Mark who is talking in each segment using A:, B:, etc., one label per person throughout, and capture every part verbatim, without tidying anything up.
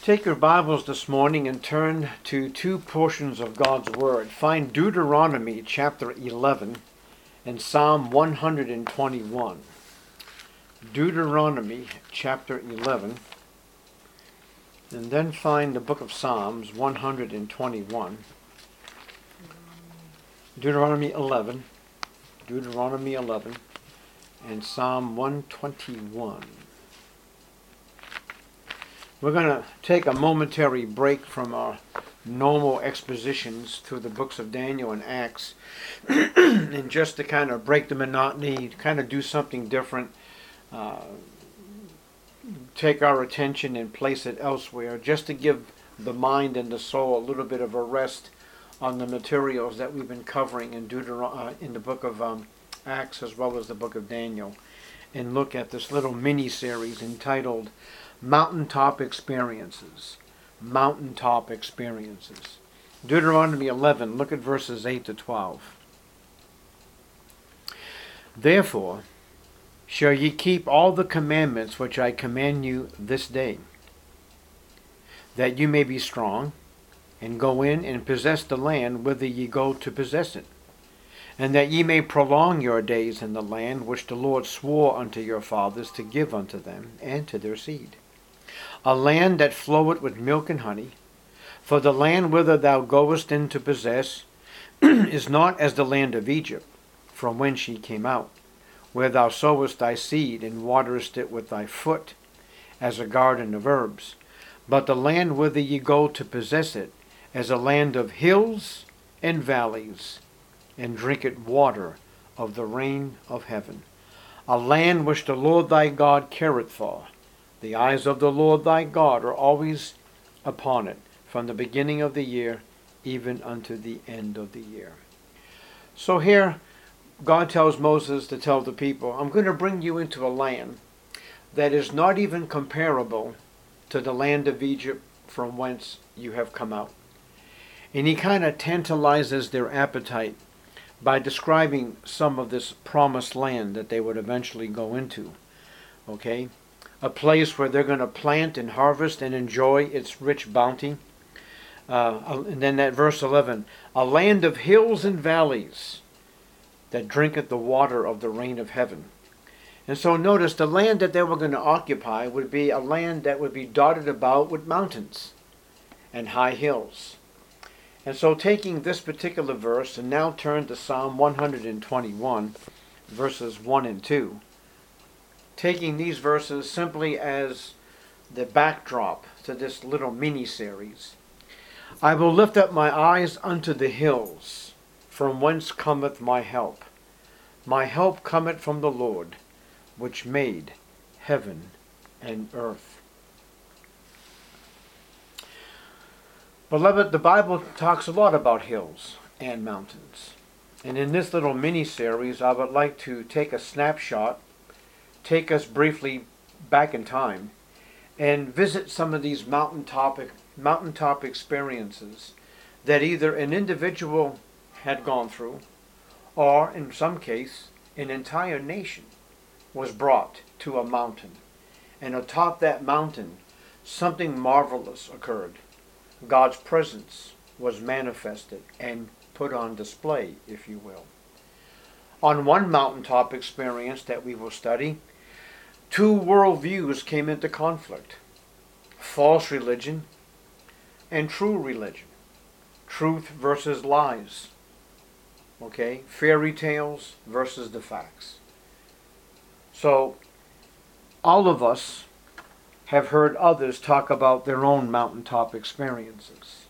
A: Take your Bibles this morning and turn to two portions of God's Word. Find Deuteronomy chapter eleven and Psalm one hundred twenty-one. Deuteronomy chapter eleven, and then find the book of Psalms one hundred twenty-one. Deuteronomy eleven, Deuteronomy eleven, and Psalm one twenty-one. We're going to take a momentary break from our normal expositions through the books of Daniel and Acts, and just to kind of break the monotony, kind of do something different, uh, take our attention and place it elsewhere, just to give the mind and the soul a little bit of a rest on the materials that we've been covering in Deuteron- uh, in the book of um, Acts as well as the book of Daniel, and look at this little mini-series entitled Mountaintop Experiences. Mountaintop Experiences. Deuteronomy eleven, look at verses eight to twelve. Therefore shall ye keep all the commandments which I command you this day, that you may be strong, and go in and possess the land whither ye go to possess it, and that ye may prolong your days in the land which the Lord swore unto your fathers to give unto them and to their seed, a land that floweth with milk and honey. For the land whither thou goest in to possess is not as the land of Egypt, from whence ye came out, where thou sowest thy seed and waterest it with thy foot, as a garden of herbs. But the land whither ye go to possess it, as a land of hills and valleys, and drinketh water of the rain of heaven, a land which the Lord thy God careth for. The eyes of the Lord thy God are always upon it, from the beginning of the year even unto the end of the year. So here, God tells Moses to tell the people, I'm going to bring you into a land that is not even comparable to the land of Egypt from whence you have come out. And he kind of tantalizes their appetite by describing some of this promised land that they would eventually go into. Okay? A place where they're going to plant and harvest and enjoy its rich bounty. Uh, and then that verse eleven, a land of hills and valleys that drinketh the water of the rain of heaven. And so notice the land that they were going to occupy would be a land that would be dotted about with mountains and high hills. And so taking this particular verse and now turn to Psalm one hundred twenty-one, verses one and two. Taking these verses simply as the backdrop to this little mini-series. I will lift up my eyes unto the hills, from whence cometh my help. My help cometh from the Lord, which made heaven and earth. Beloved, the Bible talks a lot about hills and mountains. And in this little mini-series, I would like to take a snapshot, take us briefly back in time, and visit some of these mountaintop, mountaintop experiences that either an individual had gone through, or in some case, an entire nation was brought to a mountain. And atop that mountain, something marvelous occurred. God's presence was manifested and put on display, if you will. On one mountaintop experience that we will study, two worldviews came into conflict. False religion and true religion. Truth versus lies. Okay? Fairy tales versus the facts. So, all of us have heard others talk about their own mountaintop experiences.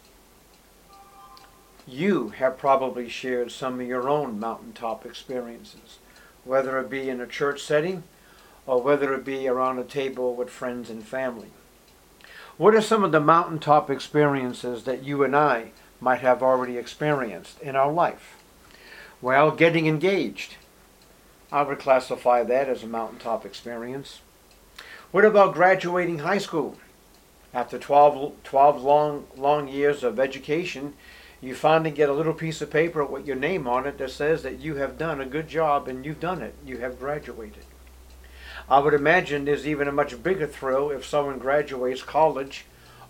A: You have probably shared some of your own mountaintop experiences, whether it be in a church setting or whether it be around a table with friends and family. What are some of the mountaintop experiences that you and I might have already experienced in our life? Well, getting engaged. I would classify that as a mountaintop experience. What about graduating high school? After twelve, twelve long, long years of education, you finally get a little piece of paper with your name on it that says that you have done a good job and you've done it. You have graduated. I would imagine there's even a much bigger thrill if someone graduates college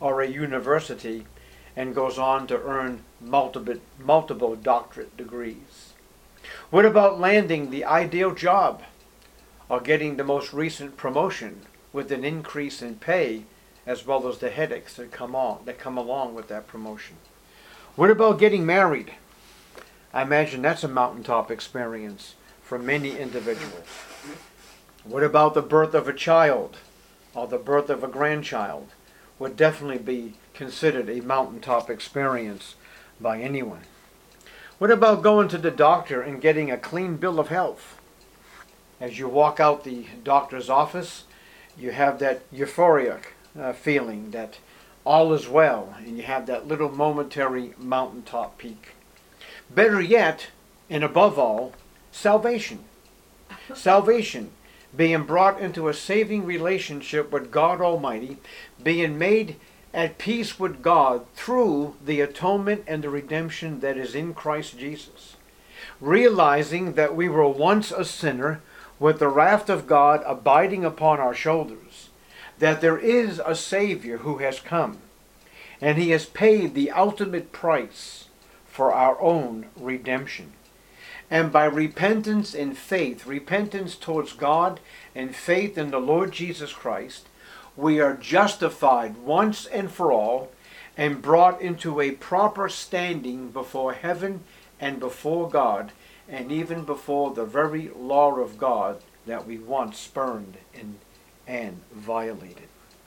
A: or a university and goes on to earn multiple, multiple doctorate degrees? What about landing the ideal job or getting the most recent promotion with an increase in pay as well as the headaches that come on that come along with that promotion? What about getting married? I imagine that's a mountaintop experience for many individuals. What about the birth of a child or the birth of a grandchild? Would definitely be considered a mountaintop experience by anyone. What about going to the doctor and getting a clean bill of health? As you walk out the doctor's office, you have that euphoric uh, feeling that all is well, and you have that little momentary mountaintop peak. Better yet, and above all, salvation. Salvation, being brought into a saving relationship with God Almighty, being made at peace with God through the atonement and the redemption that is in Christ Jesus. Realizing that we were once a sinner with the wrath of God abiding upon our shoulders, that there is a Savior who has come, and He has paid the ultimate price for our own redemption. And by repentance and faith, repentance towards God and faith in the Lord Jesus Christ, we are justified once and for all and brought into a proper standing before heaven and before God, and even before the very law of God that we once spurned and, and violated.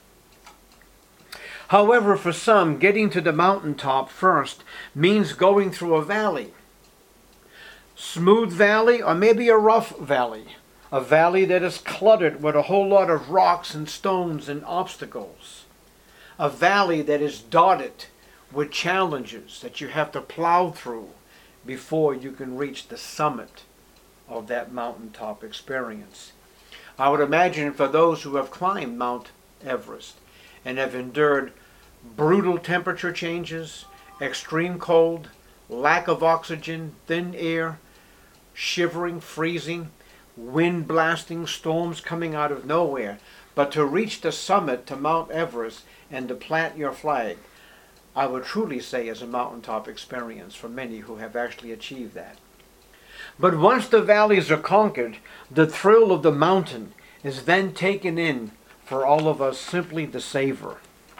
A: However, for some, getting to the mountaintop first means going through a valley. Smooth valley, or maybe a rough valley. A valley that is cluttered with a whole lot of rocks and stones and obstacles. A valley that is dotted with challenges that you have to plow through before you can reach the summit of that mountaintop experience. I would imagine for those who have climbed Mount Everest and have endured brutal temperature changes, extreme cold, lack of oxygen, thin air, shivering, freezing, wind blasting, storms coming out of nowhere, but to reach the summit to Mount Everest and to plant your flag, I would truly say is a mountaintop experience for many who have actually achieved that. But once the valleys are conquered, the thrill of the mountain is then taken in for all of us simply to savor.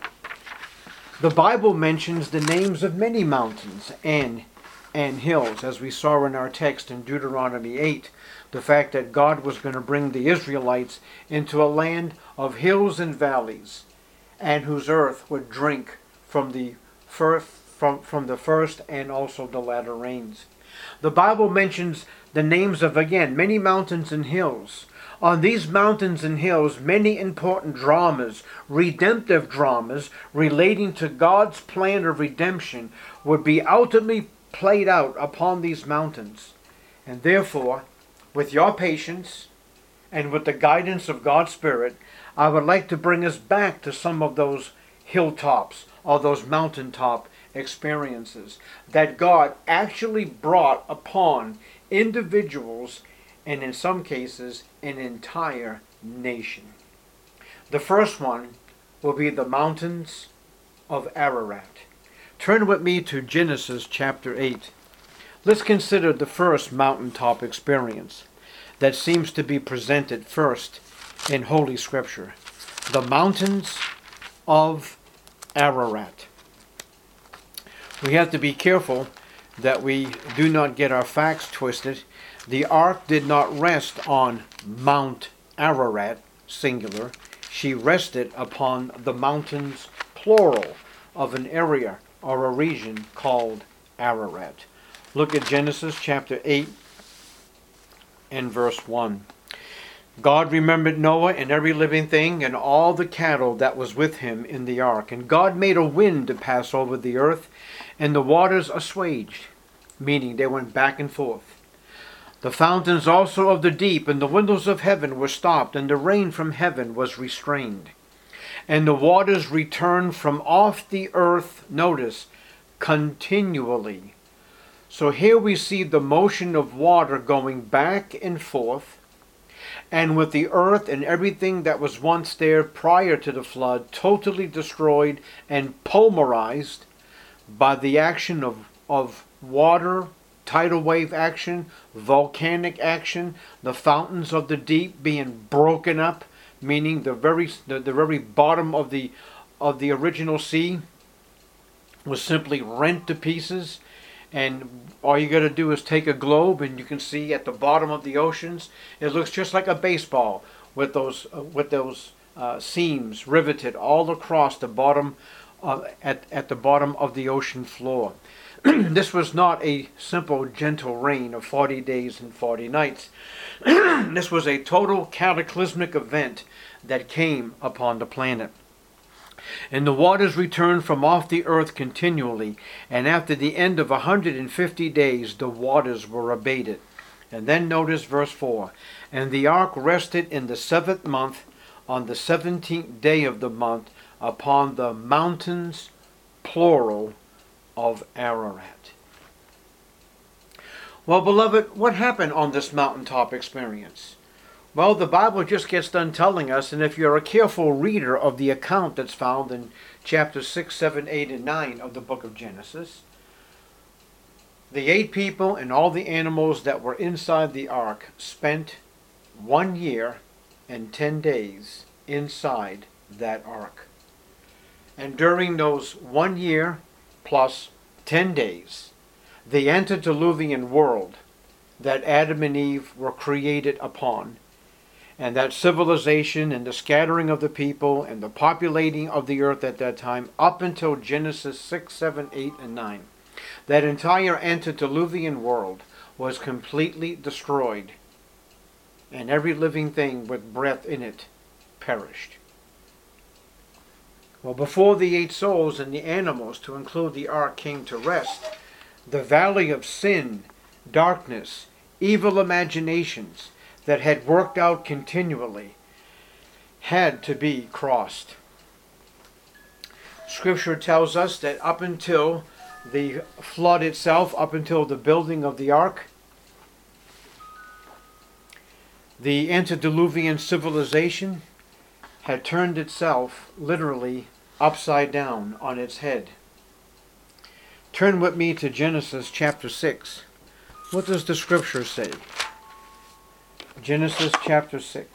A: The Bible mentions the names of many mountains and, and hills, as we saw in our text in Deuteronomy eight, the fact that God was going to bring the Israelites into a land of hills and valleys, and whose earth would drink from the first, from, from the first and also the latter rains. The Bible mentions the names of, again, many mountains and hills. On these mountains and hills, many important dramas, redemptive dramas, relating to God's plan of redemption would be ultimately played out upon these mountains. And therefore, with your patience and with the guidance of God's Spirit, I would like to bring us back to some of those hilltops or those mountaintop experiences that God actually brought upon individuals, and in some cases an entire nation. The first one will be the mountains of Ararat. Turn with me to Genesis chapter eight. Let's consider the first mountaintop experience that seems to be presented first in Holy Scripture. The mountains of Ararat. We have to be careful that we do not get our facts twisted. The ark did not rest on Mount Ararat, singular. She rested upon the mountains, plural, of an area or a region called Ararat. Look at Genesis chapter eight and verse one. God remembered Noah and every living thing and all the cattle that was with him in the ark. And God made a wind to pass over the earth, and the waters assuaged, meaning they went back and forth. The fountains also of the deep and the windows of heaven were stopped, and the rain from heaven was restrained. And the waters returned from off the earth, notice, continually. So here we see the motion of water going back and forth, and with the earth and everything that was once there prior to the flood totally destroyed and pulverized by the action of, of water, tidal wave action, volcanic action, the fountains of the deep being broken up, meaning the very the, the very bottom of the of the original sea was simply rent to pieces. And all you got to do is take a globe, and you can see at the bottom of the oceans, it looks just like a baseball with those uh, with those uh, seams riveted all across the bottom uh, at at the bottom of the ocean floor. This was not a simple gentle rain of forty days and forty nights. This was a total cataclysmic event that came upon the planet. And the waters returned from off the earth continually, and after the end of a hundred fifty days the waters were abated. And then notice verse four. And the ark rested in the seventh month, on the seventeenth day of the month, upon the mountains, plural, of Ararat. Well, beloved, what happened on this mountaintop experience? Well, the Bible just gets done telling us, and if you're a careful reader of the account that's found in chapters six, seven, eight, and nine of the book of Genesis, the eight people and all the animals that were inside the ark spent one year and ten days inside that ark. And during those one year plus ten days, the antediluvian world that Adam and Eve were created upon, and that civilization and the scattering of the people and the populating of the earth at that time, up until Genesis six, seven, eight, and nine, that entire antediluvian world was completely destroyed, and every living thing with breath in it perished. Well, before the eight souls and the animals, to include the ark, came to rest, the valley of sin, darkness, evil imaginations that had worked out continually had to be crossed. Scripture tells us that up until the flood itself, up until the building of the ark, the antediluvian civilization had turned itself literally upside down on its head. Turn with me to Genesis chapter six. What does the scripture say? Genesis chapter six,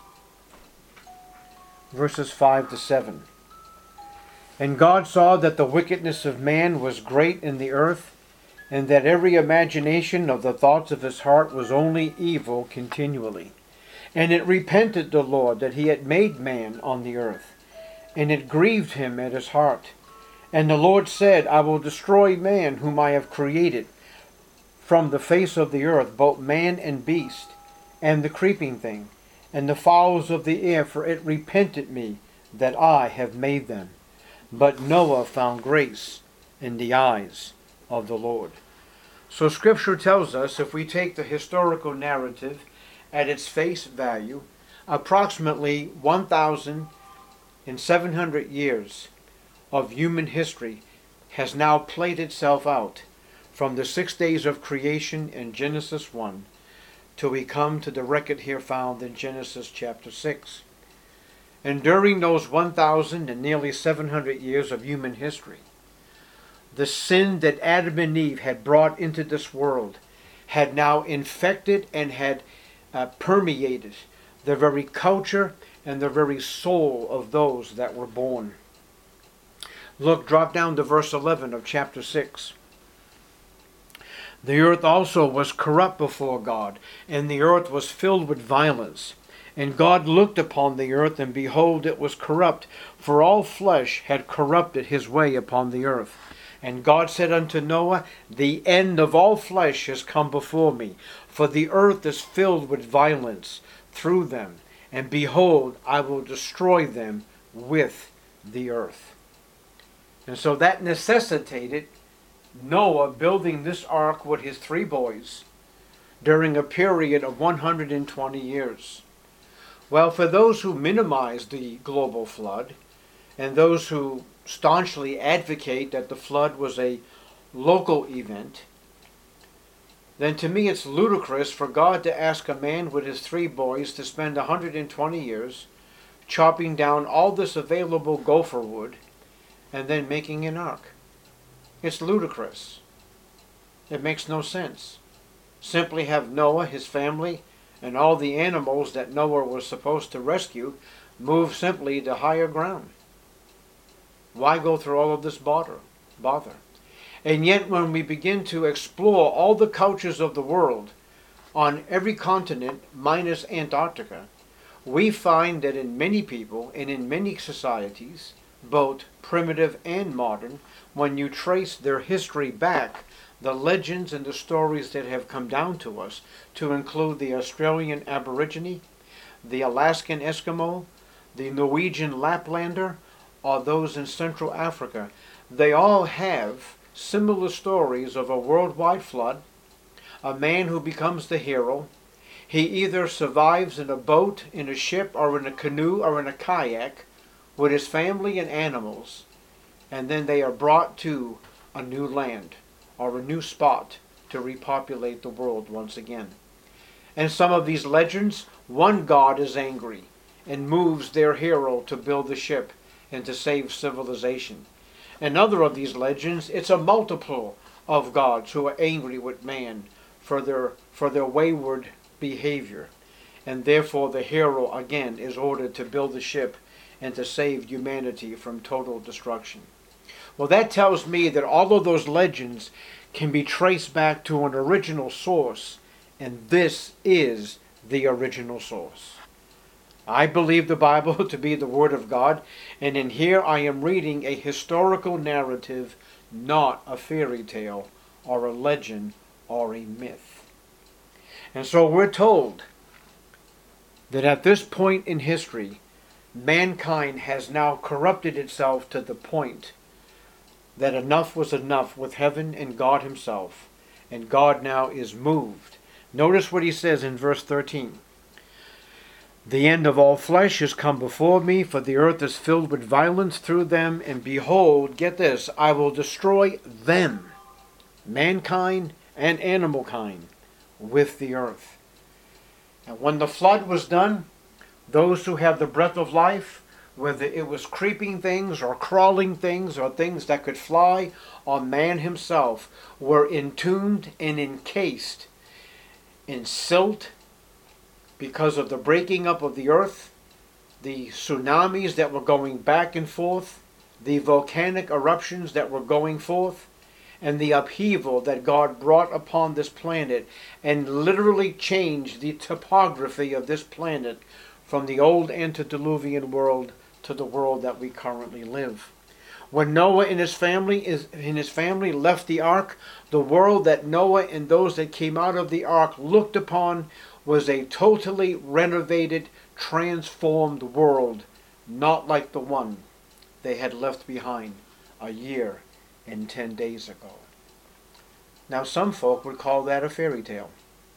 A: verses five to seven. And God saw that the wickedness of man was great in the earth, and that every imagination of the thoughts of his heart was only evil continually. And it repented the Lord that he had made man on the earth, and it grieved him at his heart. And the Lord said, I will destroy man whom I have created from the face of the earth, both man and beast, and the creeping thing, and the fowls of the air, for it repented me that I have made them. But Noah found grace in the eyes of the Lord. So Scripture tells us, if we take the historical narrative at its face value, approximately one thousand seven hundred years of human history has now played itself out from the six days of creation in Genesis one till we come to the record here found in Genesis chapter six. And during those one thousand and nearly seven hundred years of human history, the sin that Adam and Eve had brought into this world had now infected and had uh, permeated the very culture and the very soul of those that were born. Look, drop down to verse eleven of chapter six. The earth also was corrupt before God, and the earth was filled with violence. And God looked upon the earth, and behold, it was corrupt, for all flesh had corrupted his way upon the earth. And God said unto Noah, the end of all flesh has come before me, for the earth is filled with violence through them. And behold, I will destroy them with the earth. And so that necessitated Noah building this ark with his three boys during a period of one hundred twenty years. Well, for those who minimize the global flood, and those who staunchly advocate that the flood was a local event, then to me it's ludicrous for God to ask a man with his three boys to spend one hundred twenty years chopping down all this available gopher wood and then making an ark. It's ludicrous. It makes no sense. Simply have Noah, his family, and all the animals that Noah was supposed to rescue move simply to higher ground. Why go through all of this bother? bother? And yet when we begin to explore all the cultures of the world on every continent minus Antarctica, we find that in many people and in many societies, both primitive and modern, when you trace their history back, the legends and the stories that have come down to us, to include the Australian Aborigine, the Alaskan Eskimo, the Norwegian Laplander, or those in Central Africa, they all have similar stories of a worldwide flood, a man who becomes the hero. He either survives in a boat, in a ship, or in a canoe, or in a kayak with his family and animals, and then they are brought to a new land or a new spot to repopulate the world once again. And some of these legends, one god is angry and moves their hero to build the ship and to save civilization. In other of these legends, it's a multiple of gods who are angry with man for their, for their wayward behavior. And therefore the hero again is ordered to build the ship and to save humanity from total destruction. Well, that tells me that all of those legends can be traced back to an original source, and this is the original source. I believe the Bible to be the Word of God, and in here I am reading a historical narrative, not a fairy tale or a legend or a myth. And so we're told that at this point in history, mankind has now corrupted itself to the point that enough was enough with heaven and God himself, and God now is moved. Notice what he says in verse thirteen. The end of all flesh is come before me, for the earth is filled with violence through them, and behold, get this, I will destroy them, mankind and animal kind, with the earth. And when the flood was done, those who have the breath of life, whether it was creeping things or crawling things or things that could fly, or man himself, were entombed and encased in silt because of the breaking up of the earth, the tsunamis that were going back and forth, the volcanic eruptions that were going forth, and the upheaval that God brought upon this planet and literally changed the topography of this planet from the old antediluvian world to the world that we currently live. When Noah and his family is and his family left the ark, the world that Noah and those that came out of the ark looked upon was a totally renovated, transformed world, not like the one they had left behind a year and ten days ago. Now some folk would call that a fairy tale.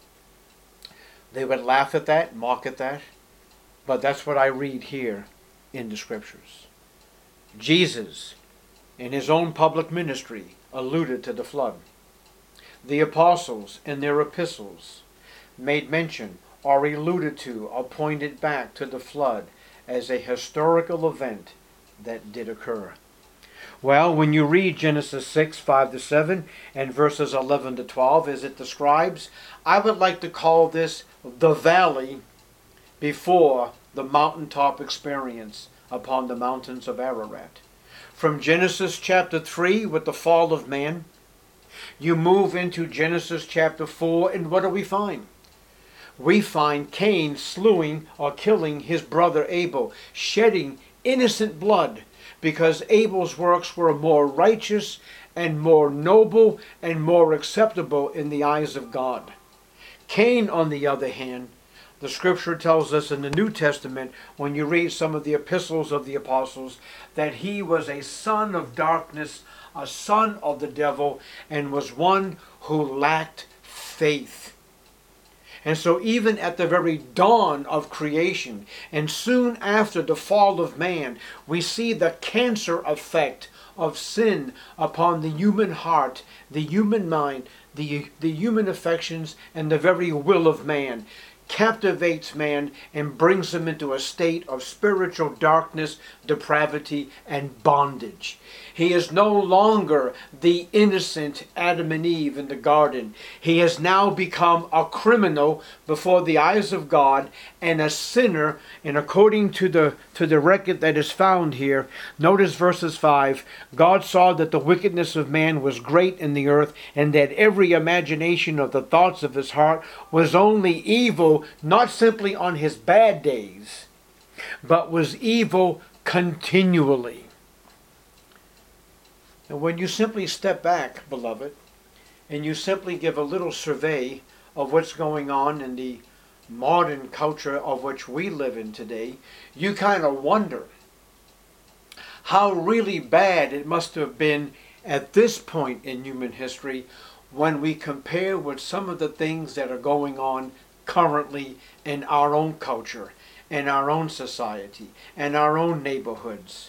A: They would laugh at that, mock at that, but that's what I read here in the scriptures. Jesus, in his own public ministry, alluded to the flood. The apostles, in their epistles, made mention or alluded to or pointed back to the flood as a historical event that did occur. Well, when you read Genesis six, five to seven and verses eleven to twelve as it describes, I would like to call this the valley before the mountaintop experience upon the mountains of Ararat. From Genesis chapter three with the fall of man, you move into Genesis chapter four, and what do we find? We find Cain slewing or killing his brother Abel, shedding innocent blood because Abel's works were more righteous and more noble and more acceptable in the eyes of God. Cain, on the other hand, the scripture tells us in the New Testament, when you read some of the epistles of the apostles, that he was a son of darkness, a son of the devil, and was one who lacked faith. And so even at the very dawn of creation, and soon after the fall of man, we see the cancer effect of sin upon the human heart, the human mind, the, the human affections, and the very will of man. Captivates man and brings him into a state of spiritual darkness, depravity, and bondage. He is no longer the innocent Adam and Eve in the garden. He has now become a criminal before the eyes of God and a sinner. And according to the to the record that is found here, notice verses five, God saw that the wickedness of man was great in the earth, and that every imagination of the thoughts of his heart was only evil, not simply on his bad days, but was evil continually. And when you simply step back, beloved, and you simply give a little survey of what's going on in the modern culture of which we live in today, you kind of wonder how really bad it must have been at this point in human history when we compare with some of the things that are going on currently in our own culture, in our own society, in our own neighborhoods,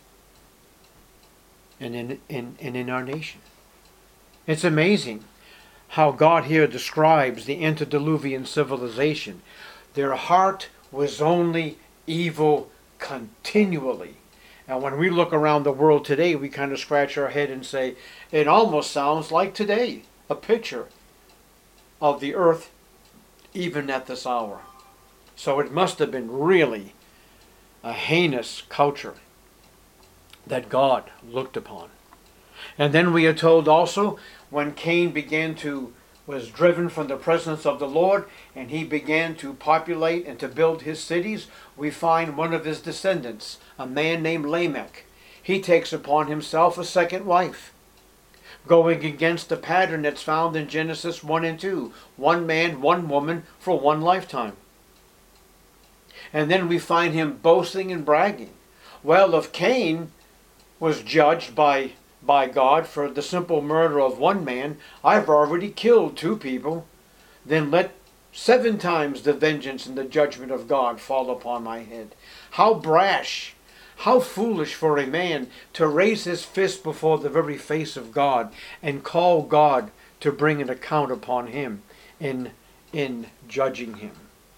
A: and in, in, and in our nation. It's amazing how God here describes the antediluvian civilization. Their heart was only evil continually. And when we look around the world today, we kind of scratch our head and say, it almost sounds like today, a picture of the earth even at this hour. So it must have been really a heinous culture that God looked upon. And then we are told also, when Cain began to, was driven from the presence of the Lord, and he began to populate and to build his cities, we find one of his descendants, a man named Lamech. He takes upon himself a second wife, going against the pattern that's found in Genesis one and two. One man, one woman for one lifetime. And then we find him boasting and bragging. Well, if Cain was judged by, by God for the simple murder of one man, I've already killed two people. Then let seven times the vengeance and the judgment of God fall upon my head. How brash, how foolish for a man to raise his fist before the very face of God and call God to bring an account upon him in, in judging him.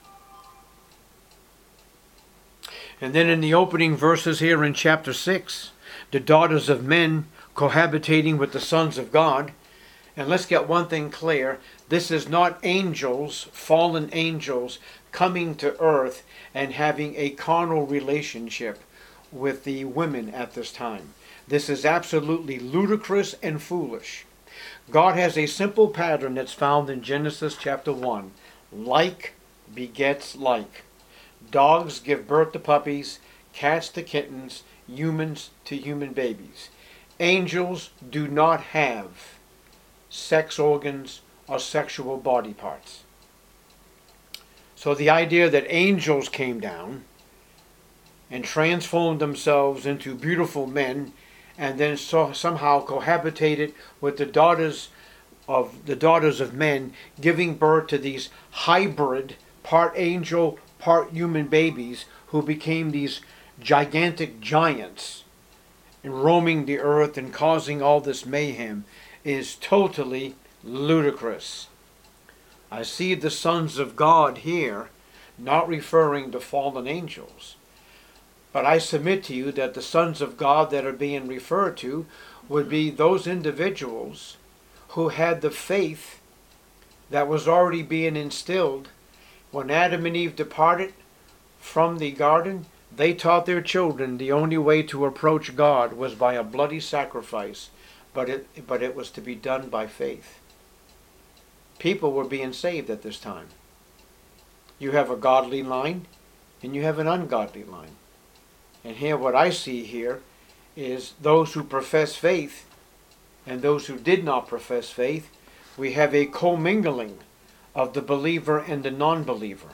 A: And then in the opening verses here in chapter six, the daughters of men cohabitating with the sons of God. And let's get one thing clear. This is not angels, fallen angels, coming to earth and having a carnal relationship with the women at this time. This is absolutely ludicrous and foolish. God has a simple pattern that's found in Genesis chapter one. Like begets like. Dogs give birth to puppies, cats to kittens, humans to human babies. Angels do not have sex organs or sexual body parts. So the idea that angels came down and transformed themselves into beautiful men and then so, somehow cohabitated with the daughters of the daughters of men, giving birth to these hybrid, part angel, part human babies who became these gigantic giants and roaming the earth and causing all this mayhem, is totally ludicrous. I see the sons of God here not referring to fallen angels. But I submit to you that the sons of God that are being referred to would be those individuals who had the faith that was already being instilled. When Adam and Eve departed from the garden, they taught their children the only way to approach God was by a bloody sacrifice, but it, but it was to be done by faith. People were being saved at this time. You have a godly line and you have an ungodly line. And here what I see here is those who profess faith and those who did not profess faith. We have a commingling of the believer and the non-believer.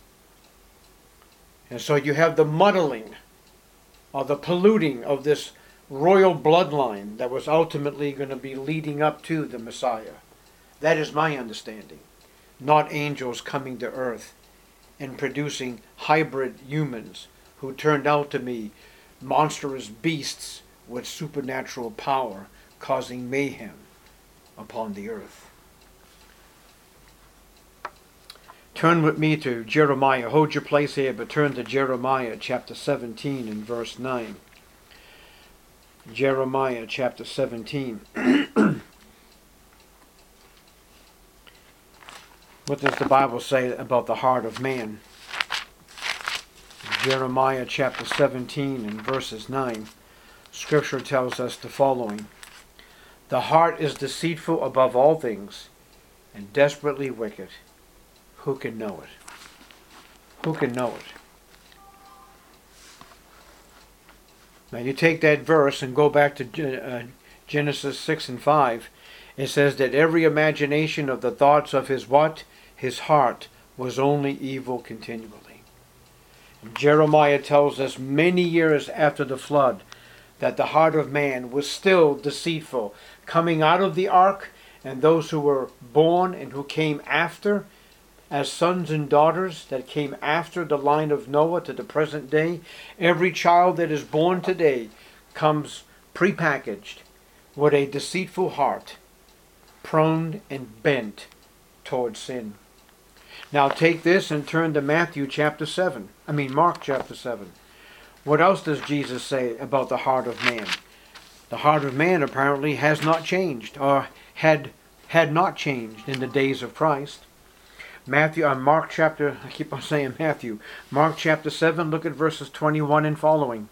A: And so you have the muddling or the polluting of this royal bloodline that was ultimately going to be leading up to the Messiah. That is my understanding. not angels coming to earth and producing hybrid humans who turned out to be monstrous beasts with supernatural power, causing mayhem upon the earth. Turn with me to Jeremiah. Hold your place here, but turn to Jeremiah chapter seventeen and verse nine. Jeremiah chapter seventeen. What does the Bible say about the heart of man? Jeremiah chapter seventeen and verses nine. Scripture tells us the following. The heart is deceitful above all things and desperately wicked. Who can know it? Who can know it? Now you take that verse and go back to uh, Genesis six and five. It says that every imagination of the thoughts of his what? His heart was only evil continually. And Jeremiah tells us many years after the flood that the heart of man was still deceitful. Coming out of the ark, and those who were born and who came after, as sons and daughters that came after the line of Noah to the present day, every child that is born today comes prepackaged with a deceitful heart, prone and bent towards sin. Now take this and turn to Matthew chapter seven. I mean Mark chapter seven. What else does Jesus say about the heart of man? The heart of man apparently has not changed, or had had not changed in the days of Christ. Matthew, uh, Mark chapter, I keep on saying Matthew. Mark chapter seven, look at verses twenty-one and following.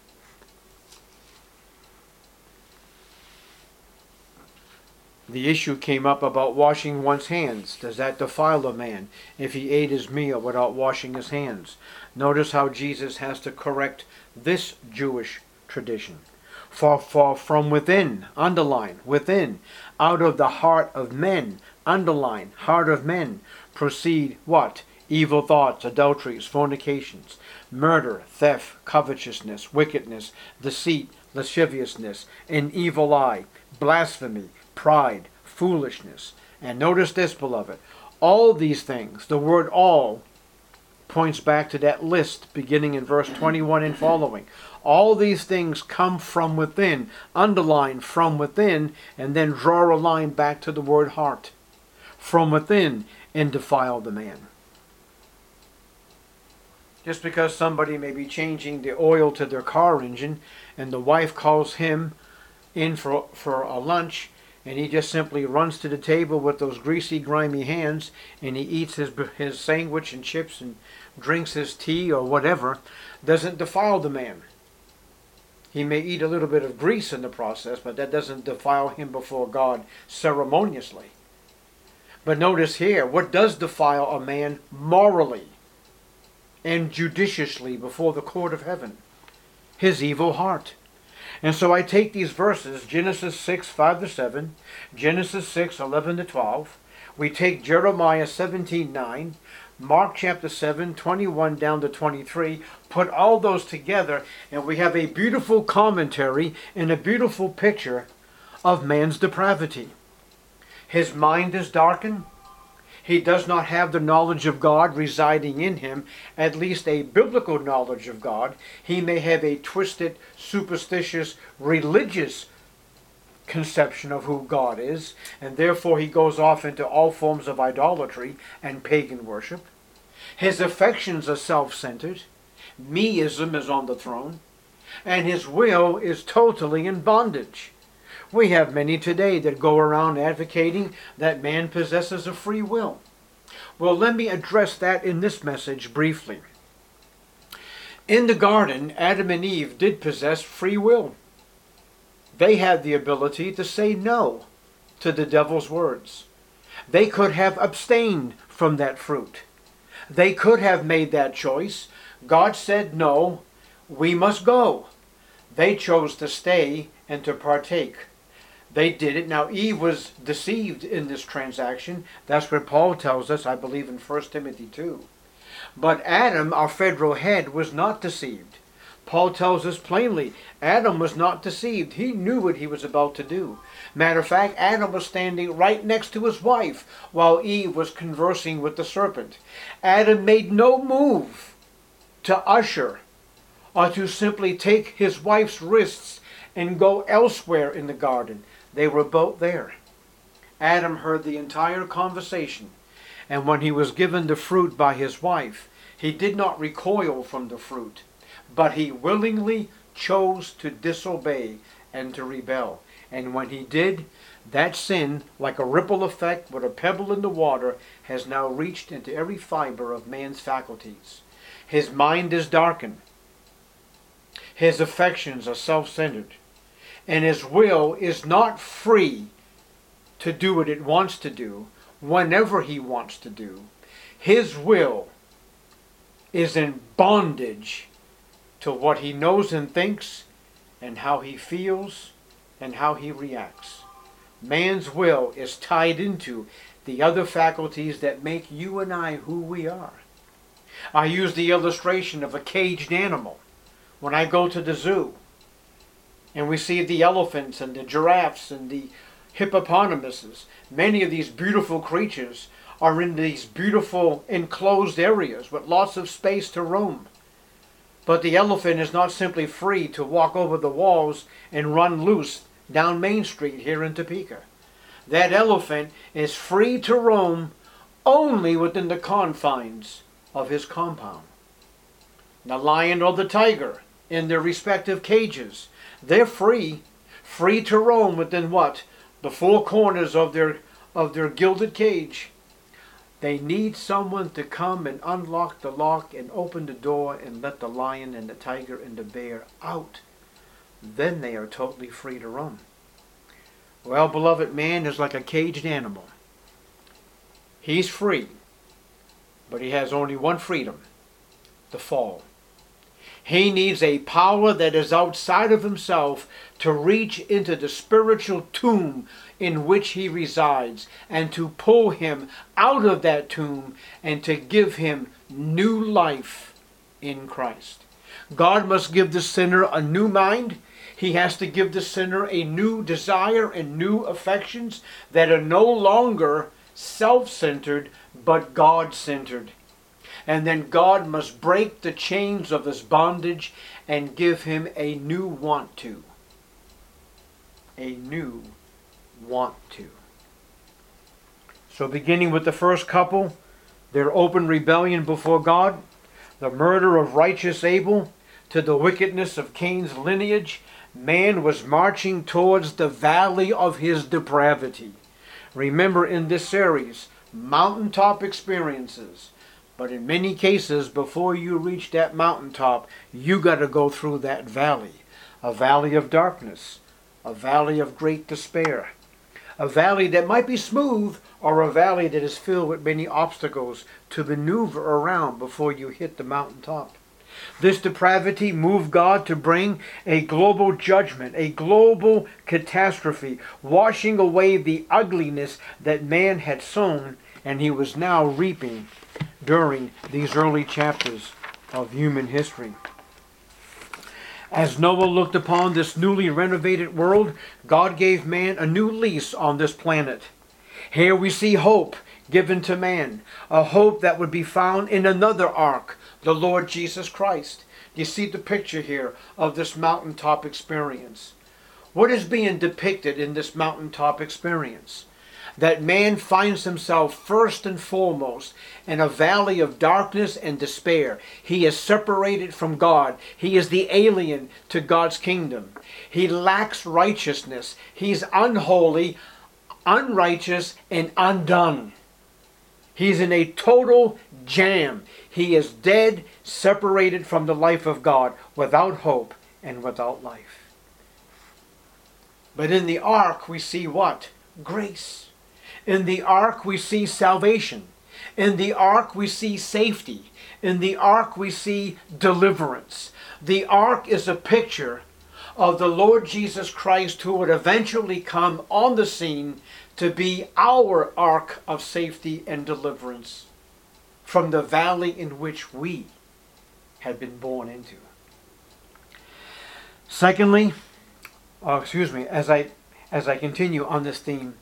A: The issue came up about washing one's hands. Does that defile a man if he ate his meal without washing his hands? Notice how Jesus has to correct this Jewish tradition. For, for from within, underline, within, out of the heart of men, underline, heart of men, proceed what? Evil thoughts, adulteries, fornications, murder, theft, covetousness, wickedness, deceit, lasciviousness, an evil eye, blasphemy, pride, foolishness. And notice this, beloved. All these things, the word all, points back to that list beginning in verse twenty-one and following. All these things come from within, underline from within, and then draw a line back to the word heart. From within, and defile the man. Just because somebody may be changing the oil to their car engine, and the wife calls him in for, for a lunch, and he just simply runs to the table with those greasy, grimy hands, and he eats his, his sandwich and chips and drinks his tea or whatever, doesn't defile the man. He may eat a little bit of grease in the process, but that doesn't defile him before God ceremoniously. But notice here, what does defile a man morally and judiciously before the court of heaven? His evil heart. And so I take these verses, Genesis six, five to seven, Genesis six, eleven to twelve. We take Jeremiah seventeen, nine, Mark chapter seven, twenty-one down to twenty-three. Put all those together, and we have a beautiful commentary and a beautiful picture of man's depravity. His mind is darkened. He does not have the knowledge of God residing in him, at least a biblical knowledge of God. He may have a twisted, superstitious, religious conception of who God is, and therefore he goes off into all forms of idolatry and pagan worship. His affections are self-centered. Me-ism is on the throne, and his will is totally in bondage. We have many today that go around advocating that man possesses a free will. Well, let me address that in this message briefly. In the garden, Adam and Eve did possess free will. They had the ability to say no to the devil's words. They could have abstained from that fruit. They could have made that choice. God said no, we must go. They chose to stay and to partake. They did it. Now Eve was deceived in this transaction. That's what Paul tells us, I believe, in First Timothy two. But Adam, our federal head, was not deceived. Paul tells us plainly, Adam was not deceived. He knew what he was about to do. Matter of fact, Adam was standing right next to his wife while Eve was conversing with the serpent. Adam made no move to usher or to simply take his wife's wrists and go elsewhere in the garden. They were both there. Adam heard the entire conversation, and when he was given the fruit by his wife, he did not recoil from the fruit, but he willingly chose to disobey and to rebel. And when he did, that sin, like a ripple effect with a pebble in the water, has now reached into every fiber of man's faculties. His mind is darkened. His affections are self-centered. And his will is not free to do what it wants to do, whenever he wants to do. His will is in bondage to what he knows and thinks, and how he feels, and how he reacts. Man's will is tied into the other faculties that make you and I who we are. I use the illustration of a caged animal. When I go to the zoo, and we see the elephants and the giraffes and the hippopotamuses, many of these beautiful creatures are in these beautiful enclosed areas with lots of space to roam. But the elephant is not simply free to walk over the walls and run loose down Main Street here in Topeka. That elephant is free to roam only within the confines of his compound. The lion or the tiger, in their respective cages, they're free, free to roam within what? The four corners of their, of their gilded cage. They need someone to come and unlock the lock and open the door and let the lion and the tiger and the bear out. Then they are totally free to roam. Well, beloved, man is like a caged animal. He's free, but he has only one freedom: the fall. He needs a power that is outside of himself to reach into the spiritual tomb in which he resides and to pull him out of that tomb and to give him new life in Christ. God must give the sinner a new mind. He has to give the sinner a new desire and new affections that are no longer self-centered but God-centered. And then God must break the chains of his bondage and give him a new want to. A new want to. So beginning with the first couple, their open rebellion before God, the murder of righteous Abel, to the wickedness of Cain's lineage, man was marching towards the valley of his depravity. Remember, in this series, mountaintop experiences. But in many cases, before you reach that mountaintop, you got to go through that valley. A valley of darkness. A valley of great despair. A valley that might be smooth, or a valley that is filled with many obstacles to maneuver around before you hit the mountaintop. This depravity moved God to bring a global judgment, a global catastrophe, washing away the ugliness that man had sown and he was now reaping during these early chapters of human history. As Noah looked upon this newly renovated world, God gave man a new lease on this planet. Here we see hope given to man, a hope that would be found in another ark, the Lord Jesus Christ. You see the picture here of this mountaintop experience. What is being depicted in this mountaintop experience? That man finds himself first and foremost in a valley of darkness and despair. He is separated from God. He is the alien to God's kingdom. He lacks righteousness. He's unholy, unrighteous, and undone. He's in a total jam. He is dead, separated from the life of God, without hope and without life. But in the ark we see what? Grace. In the ark we see salvation. In the ark we see safety. In the ark we see deliverance. The ark is a picture of the Lord Jesus Christ, who would eventually come on the scene to be our ark of safety and deliverance from the valley in which we had been born into. Secondly, oh, excuse me, as I as I continue on this theme,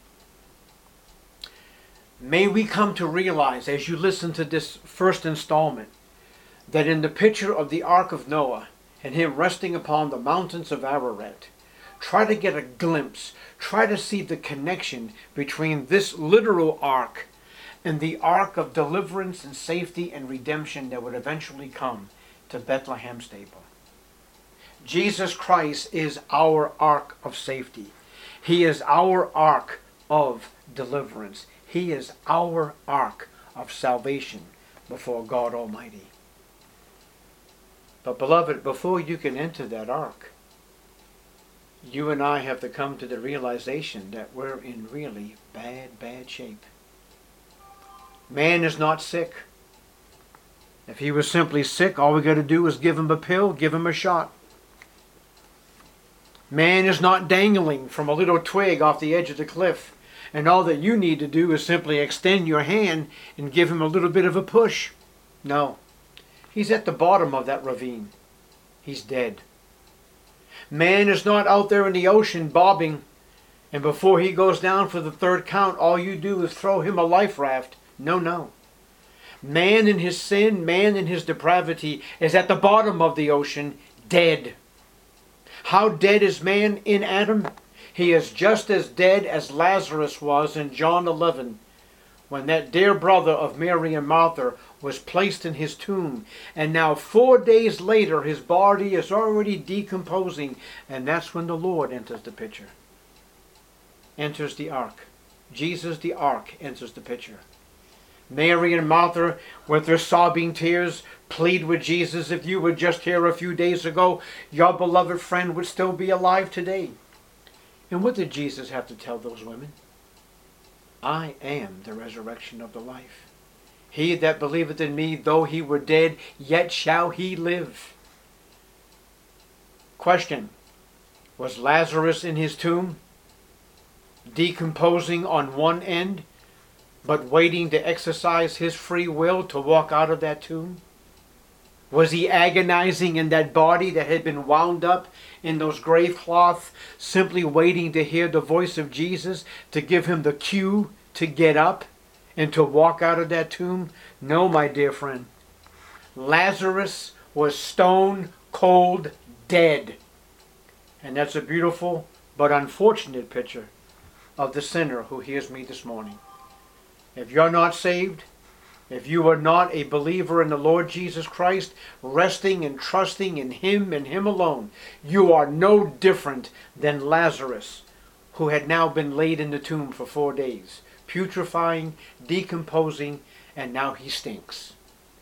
A: may we come to realize as you listen to this first installment that in the picture of the Ark of Noah and him resting upon the mountains of Ararat, try to get a glimpse, try to see the connection between this literal ark and the ark of deliverance and safety and redemption that would eventually come to Bethlehem stable. Jesus Christ is our ark of safety. He is our ark of deliverance. He is our ark of salvation before God Almighty. But beloved, before you can enter that ark, you and I have to come to the realization that we're in really bad, bad shape. Man is not sick. If he was simply sick, all we got to do is give him a pill, give him a shot. Man is not dangling from a little twig off the edge of the cliff, and all that you need to do is simply extend your hand and give him a little bit of a push. No. He's at the bottom of that ravine. He's dead. Man is not out there in the ocean bobbing, and before he goes down for the third count, all you do is throw him a life raft. No, no. Man in his sin, man in his depravity is at the bottom of the ocean, dead. How dead is man in Adam? He is just as dead as Lazarus was in John eleven, when that dear brother of Mary and Martha was placed in his tomb. And now four days later, his body is already decomposing. And that's when the Lord enters the picture. Enters the ark. Jesus, the ark, enters the picture. Mary and Martha, with their sobbing tears, plead with Jesus. If you were just here a few days ago, your beloved friend would still be alive today. And what did Jesus have to tell those women? I am the resurrection of the life. He that believeth in me, though he were dead, yet shall he live. Question. Was Lazarus in his tomb, decomposing on one end, but waiting to exercise his free will to walk out of that tomb? Was he agonizing in that body that had been wound up in those grave cloths, simply waiting to hear the voice of Jesus to give him the cue to get up and to walk out of that tomb? No, my dear friend. Lazarus was stone cold dead. And that's a beautiful but unfortunate picture of the sinner who hears me this morning. If you're not saved, if you are not a believer in the Lord Jesus Christ, resting and trusting in Him and Him alone, you are no different than Lazarus, who had now been laid in the tomb for four days, putrefying, decomposing, and now he stinks.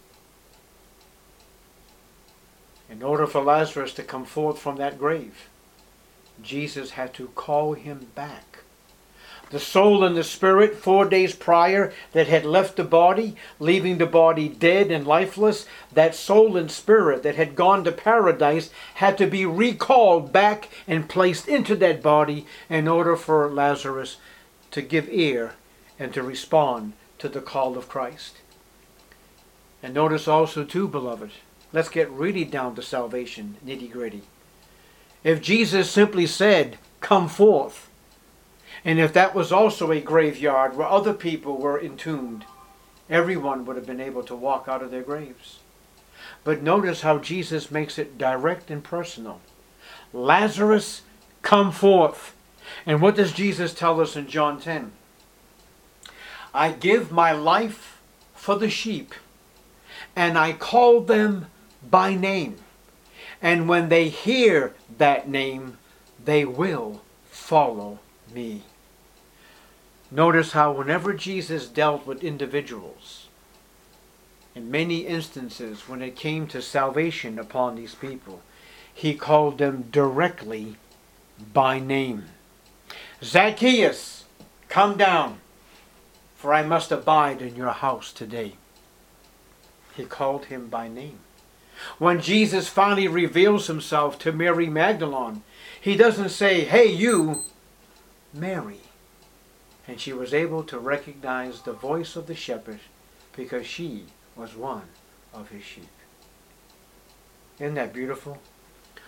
A: In order for Lazarus to come forth from that grave, Jesus had to call him back. The soul and the spirit, four days prior, that had left the body, leaving the body dead and lifeless, that soul and spirit that had gone to paradise had to be recalled back and placed into that body in order for Lazarus to give ear and to respond to the call of Christ. And notice also too, beloved, let's get really down to salvation, nitty-gritty. If Jesus simply said, come forth, and if that was also a graveyard where other people were entombed, everyone would have been able to walk out of their graves. But notice how Jesus makes it direct and personal. Lazarus, come forth. And what does Jesus tell us in John ten? I give my life for the sheep, and I call them by name. And when they hear that name, they will follow me. Notice how whenever Jesus dealt with individuals, in many instances when it came to salvation upon these people, he called them directly by name. Zacchaeus, come down, for I must abide in your house today. He called him by name. When Jesus finally reveals himself to Mary Magdalene, he doesn't say, hey you, Mary. And she was able to recognize the voice of the shepherd because she was one of his sheep. Isn't that beautiful?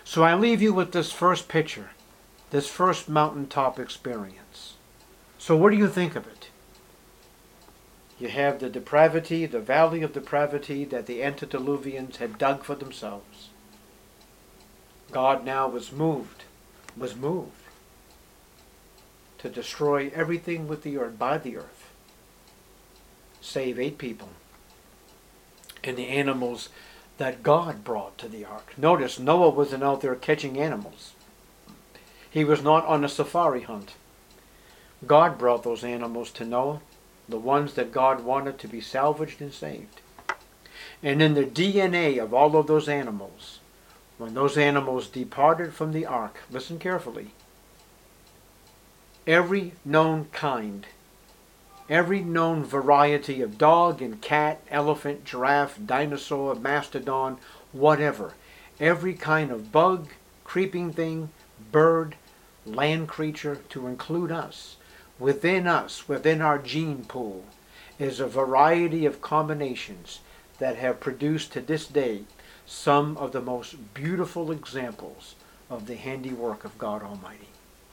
A: So I leave you with this first picture, this first mountaintop experience. So what do you think of it? You have the depravity, the valley of depravity that the antediluvians had dug for themselves. God now was moved, was moved to destroy everything with the earth, by the earth, save eight people and the animals that God brought to the ark. Notice, Noah wasn't out there catching animals. He was not on a safari hunt. God brought those animals to Noah, the ones that God wanted to be salvaged and saved. And in the D N A of all of those animals, when those animals departed from the ark, listen carefully, every known kind, every known variety of dog and cat, elephant, giraffe, dinosaur, mastodon, whatever, every kind of bug, creeping thing, bird, land creature, to include us, within us, within our gene pool, is a variety of combinations that have produced to this day some of the most beautiful examples of the handiwork of God Almighty.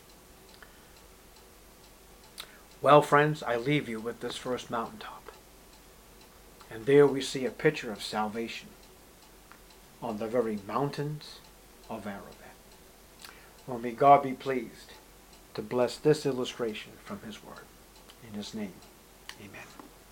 A: Well, friends, I leave you with this first mountaintop. And there we see a picture of salvation on the very mountains of Ararat. Well, may God be pleased to bless this illustration from His Word. In His name, amen.